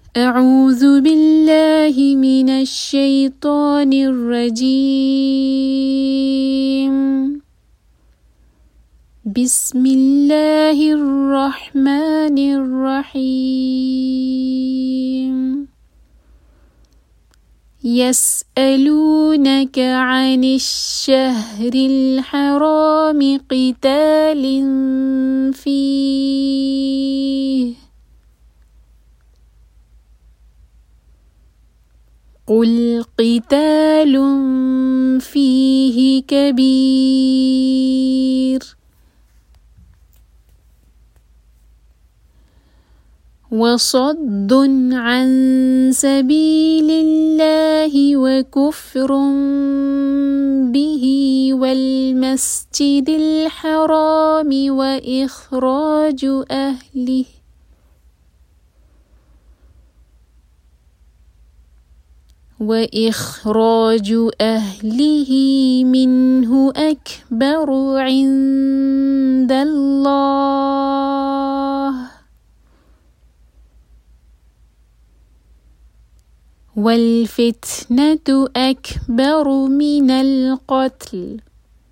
أعوذ بالله من الشيطان الرجيم. بسم الله الرحمن الرحيم. يسألونك عن الشهر الحرام قتال فيه، قل قتال فيه كبير وصد عن سبيل الله وكفر به والمسجد الحرام وإخراج أهله منه أكبر عند الله، والفتنة أكبر من القتل،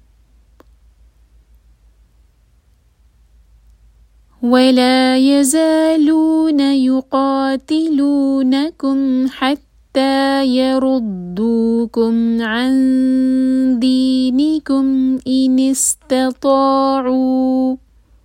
ولا يزالون يقاتلونكم حتى يردوكم عن دينكم إن استطاعوا،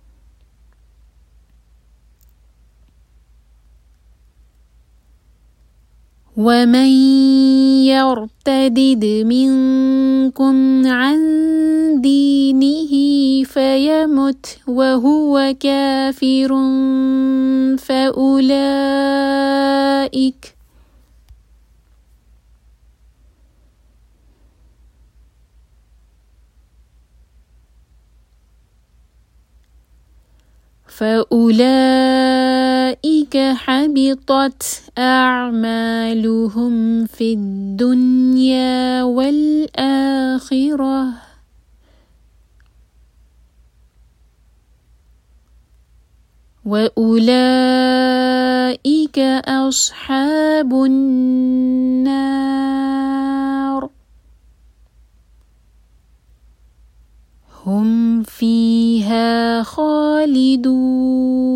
ومن يرتدد منكم عن دينه فيمت وهو كافر فأولئك حبطت أعمالهم في الدنيا والآخرة، وأولئك أصحاب النار هم فيها خالدون.